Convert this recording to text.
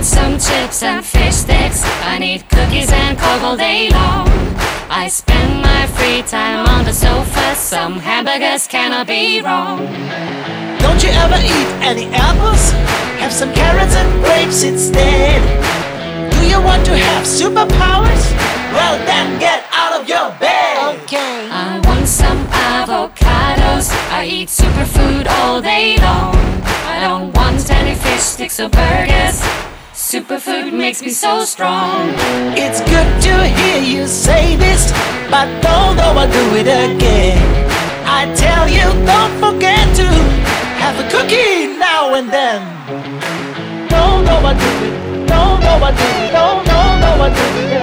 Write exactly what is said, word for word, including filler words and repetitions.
want some chips and fish sticks. I need cookies and coke all day long. I spend my free time on the sofa. Some hamburgers cannot be wrong. Don't you ever eat any apples? Have some carrots and grapes instead. Do you want to have superpowers? Well then get out of your bed. Okay. I want some avocados. I eat superfood all day long. I don't want any fish sticks or burgers. Superfood makes me so strong. It's good to hear you say this, but don't overdo it again. I tell you, don't forget to have a cookie now and then. Don't overdo it, don't overdo it, don't, don't overdo it.